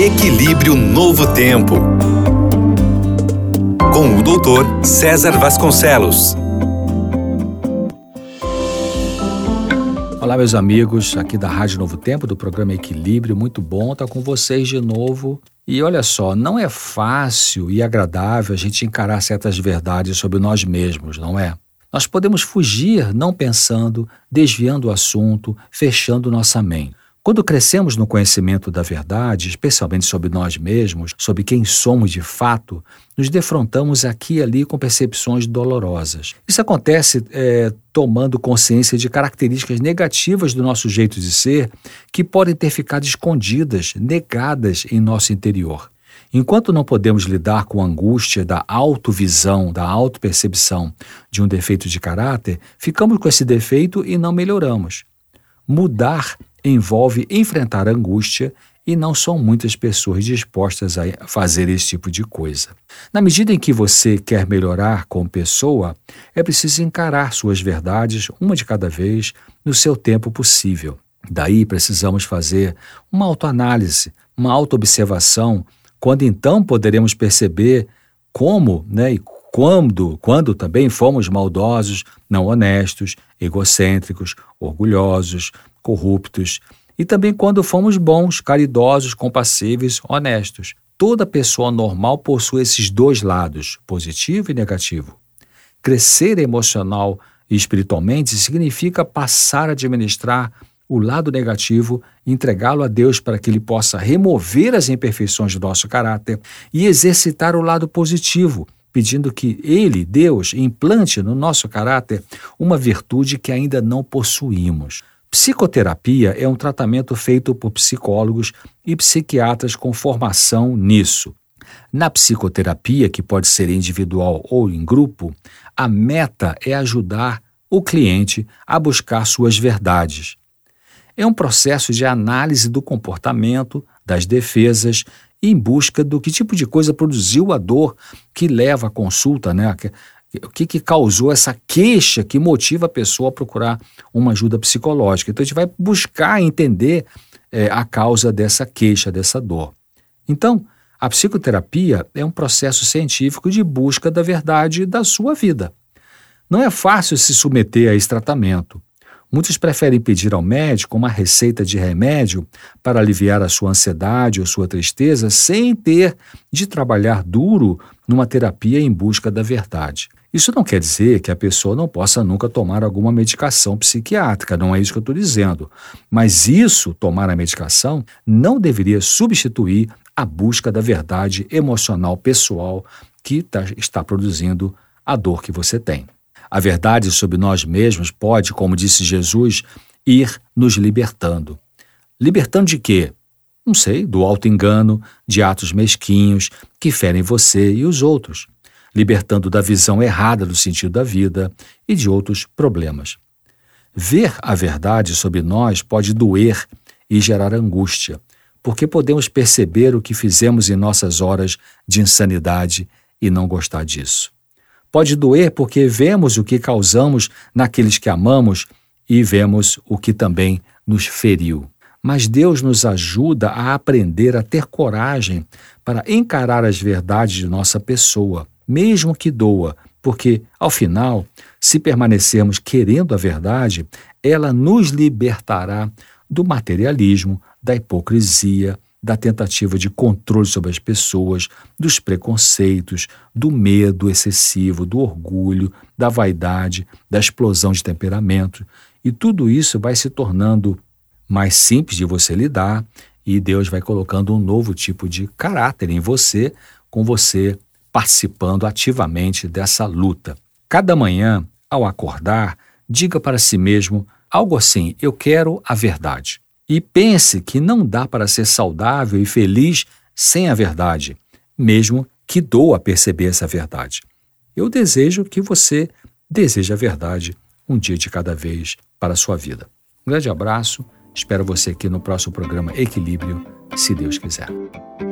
Equilíbrio Novo Tempo, com o Dr. César Vasconcelos. Olá, meus amigos, aqui da Rádio Novo Tempo, do programa Equilíbrio. Muito bom estar com vocês de novo. E olha só, não é fácil e agradável a gente encarar certas verdades sobre nós mesmos, não é? Nós podemos fugir não pensando, desviando o assunto, fechando nossa mente. Quando crescemos no conhecimento da verdade, especialmente sobre nós mesmos, sobre quem somos de fato, nos defrontamos aqui e ali com percepções dolorosas. Isso acontece tomando consciência de características negativas do nosso jeito de ser que podem ter ficado escondidas, negadas em nosso interior. Enquanto não podemos lidar com a angústia da autovisão, da autopercepção de um defeito de caráter, ficamos com esse defeito e não melhoramos. Mudar envolve enfrentar a angústia e não são muitas pessoas dispostas a fazer esse tipo de coisa. Na medida em que você quer melhorar como pessoa, é preciso encarar suas verdades, uma de cada vez, no seu tempo possível. Daí precisamos fazer uma autoanálise, uma autoobservação, quando então poderemos perceber como, e quando também fomos maldosos, não honestos, egocêntricos, orgulhosos, corruptos, e também quando fomos bons, caridosos, compassíveis, honestos. Toda pessoa normal possui esses dois lados, positivo e negativo. Crescer emocional e espiritualmente significa passar a administrar o lado negativo, entregá-lo a Deus para que Ele possa remover as imperfeições do nosso caráter e exercitar o lado positivo, pedindo que Ele, Deus, implante no nosso caráter uma virtude que ainda não possuímos. Psicoterapia é um tratamento feito por psicólogos e psiquiatras com formação nisso. Na psicoterapia, que pode ser individual ou em grupo, a meta é ajudar o cliente a buscar suas verdades. É um processo de análise do comportamento, das defesas, em busca do que tipo de coisa produziu a dor que leva à consulta, O que causou essa queixa que motiva a pessoa a procurar uma ajuda psicológica. Então, a gente vai buscar entender a causa dessa queixa, dessa dor. Então, a psicoterapia é um processo científico de busca da verdade da sua vida. Não é fácil se submeter a esse tratamento. Muitos preferem pedir ao médico uma receita de remédio para aliviar a sua ansiedade ou sua tristeza sem ter de trabalhar duro numa terapia em busca da verdade. Isso não quer dizer que a pessoa não possa nunca tomar alguma medicação psiquiátrica, não é isso que eu estou dizendo. Mas isso, tomar a medicação, não deveria substituir a busca da verdade emocional pessoal que está produzindo a dor que você tem. A verdade sobre nós mesmos pode, como disse Jesus, ir nos libertando. Libertando de quê? Não sei, do auto-engano, de atos mesquinhos que ferem você e os outros. Libertando da visão errada do sentido da vida e de outros problemas. Ver a verdade sobre nós pode doer e gerar angústia, porque podemos perceber o que fizemos em nossas horas de insanidade e não gostar disso. Pode doer porque vemos o que causamos naqueles que amamos e vemos o que também nos feriu. Mas Deus nos ajuda a aprender a ter coragem para encarar as verdades de nossa pessoa, mesmo que doa, porque, ao final, se permanecermos querendo a verdade, ela nos libertará do materialismo, da hipocrisia, da tentativa de controle sobre as pessoas, dos preconceitos, do medo excessivo, do orgulho, da vaidade, da explosão de temperamento. E tudo isso vai se tornando mais simples de você lidar e Deus vai colocando um novo tipo de caráter em você, com você participando ativamente dessa luta. Cada manhã, ao acordar, diga para si mesmo algo assim: eu quero a verdade. E pense que não dá para ser saudável e feliz sem a verdade, mesmo que doa perceber essa verdade. Eu desejo que você deseje a verdade um dia de cada vez para a sua vida. Um grande abraço, espero você aqui no próximo programa Equilíbrio, se Deus quiser.